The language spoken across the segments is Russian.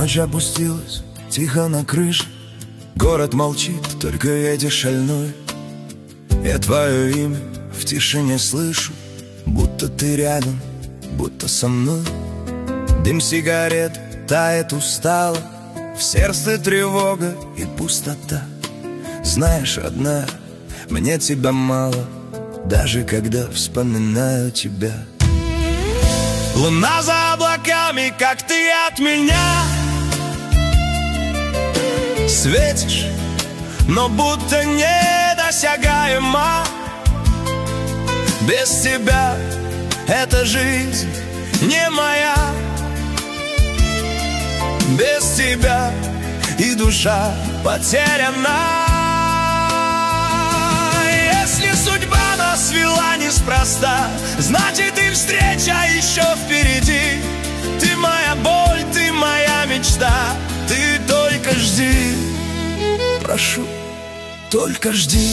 Ночь опустилась тихо на крыше, город молчит, только ветер шальной. Я твое имя в тишине слышу, будто ты рядом, будто со мной. Дым сигарет тает устало, в сердце тревога и пустота. Знаешь, родная, мне тебя мало, даже когда вспоминаю тебя. Луна за облаками, как ты от меня светишь, но будто недосягаема. Без тебя эта жизнь не моя. Без тебя и душа потеряна. Если судьба нас свела неспроста, значит и встреча еще впереди. Ты моя боль, ты моя мечта, ты только жди. Прошу, только жди.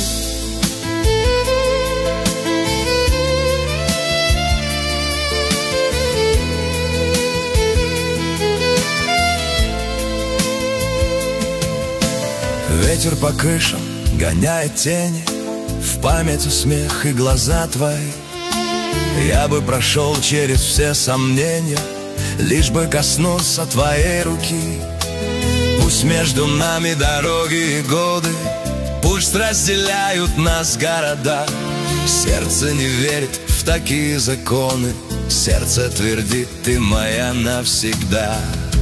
Ветер по крышам гоняет тени, в памяти смех и глаза твои. Я бы прошел через все сомнения, лишь бы коснуться твоей руки. Пусть между нами дороги и годы, пусть разделяют нас города. Сердце не верит в такие законы, сердце твердит: ты моя навсегда.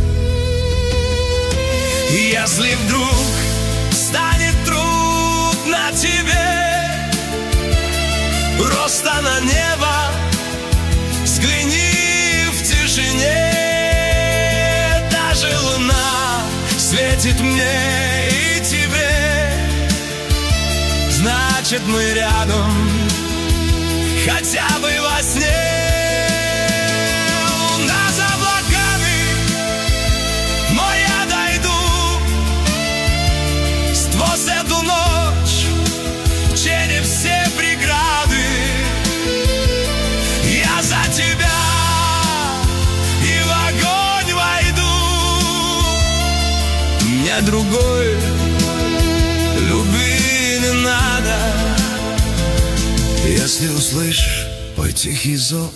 И если вдруг станет трудно тебе, просто на небо взгляни в тишине. Даже луна светит мне и тебе, значит мы рядом, хотя бы во сне. Луна за облаками, но я дойду сквозь эту ночь, через все преграды. Я за тебя и в огонь войду. Мне другой любви не надо. Если услышишь мой тихий зов,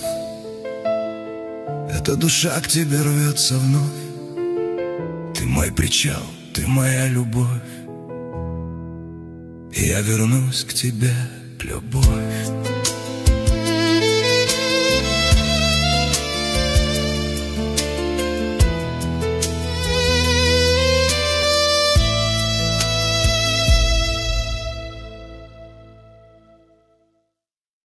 эта душа к тебе рвется вновь. Ты мой причал, ты моя любовь, и я вернусь к тебе, любовь.